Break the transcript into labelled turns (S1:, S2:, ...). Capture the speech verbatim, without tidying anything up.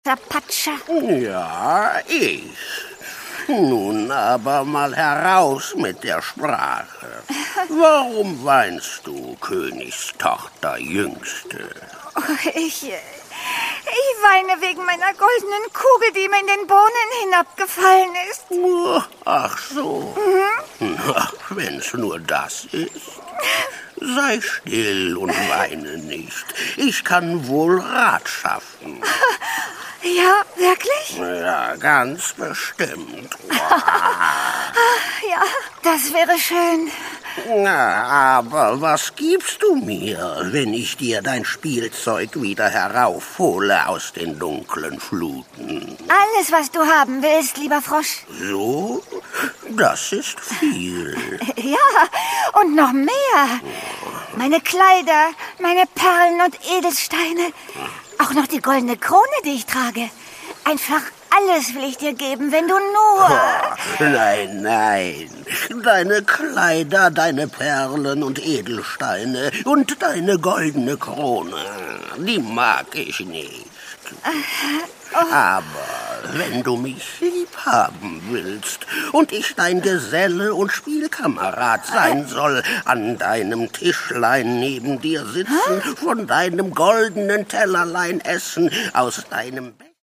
S1: Patscher.
S2: Ja, ich. Nun aber mal heraus mit der Sprache. Warum weinst du, Königstochter Jüngste?
S1: Oh, ich, ich weine wegen meiner goldenen Kugel, die mir in den Brunnen hinabgefallen ist.
S2: Ach so. Mhm. Na, wenn's nur das ist. Sei still und weine nicht. Ich kann wohl Rat schaffen.
S1: Ja, wirklich?
S2: Ja, ganz bestimmt.
S1: Ja, das wäre schön.
S2: Na, aber was gibst du mir, wenn ich dir dein Spielzeug wieder heraufhole aus den dunklen Fluten?
S1: Alles, was du haben willst, lieber Frosch.
S2: So? Das ist viel.
S1: Ja, und noch mehr. Meine Kleider, meine Perlen und Edelsteine. Auch noch die goldene Krone, die ich trage. Einfach alles will ich dir geben, wenn du nur...
S2: Oh, nein, nein. Deine Kleider, deine Perlen und Edelsteine und deine goldene Krone, die mag ich nicht. Aber wenn du mich lieb haben willst und ich dein Geselle und Spielkamerad sein soll, an deinem Tischlein neben dir sitzen, von deinem goldenen Tellerlein essen, aus deinem Bett